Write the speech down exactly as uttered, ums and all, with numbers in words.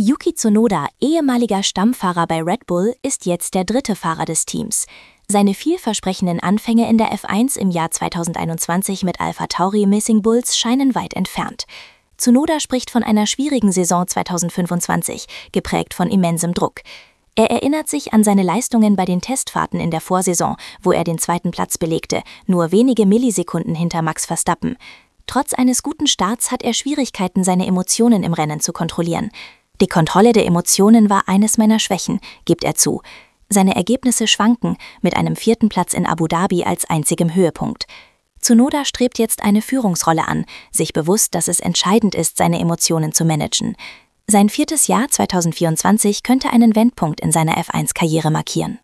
Yuki Tsunoda, ehemaliger Stammfahrer bei Red Bull, ist jetzt der dritte Fahrer des Teams. Seine vielversprechenden Anfänge in der F eins im Jahr zweitausendeinundzwanzig mit AlphaTauri Racing Bulls scheinen weit entfernt. Tsunoda spricht von einer schwierigen Saison zweitausendfünfundzwanzig, geprägt von immensem Druck. Er erinnert sich an seine Leistungen bei den Testfahrten in der Vorsaison, wo er den zweiten Platz belegte, nur wenige Millisekunden hinter Max Verstappen. Trotz eines guten Starts hat er Schwierigkeiten, seine Emotionen im Rennen zu kontrollieren. Die Kontrolle der Emotionen war eines meiner Schwächen, gibt er zu. Seine Ergebnisse schwanken, mit einem vierten Platz in Abu Dhabi als einzigem Höhepunkt. Tsunoda strebt jetzt eine Führungsrolle an, sich bewusst, dass es entscheidend ist, seine Emotionen zu managen. Sein viertes Jahr zweitausendvierundzwanzig könnte einen Wendpunkt in seiner F eins Karriere markieren.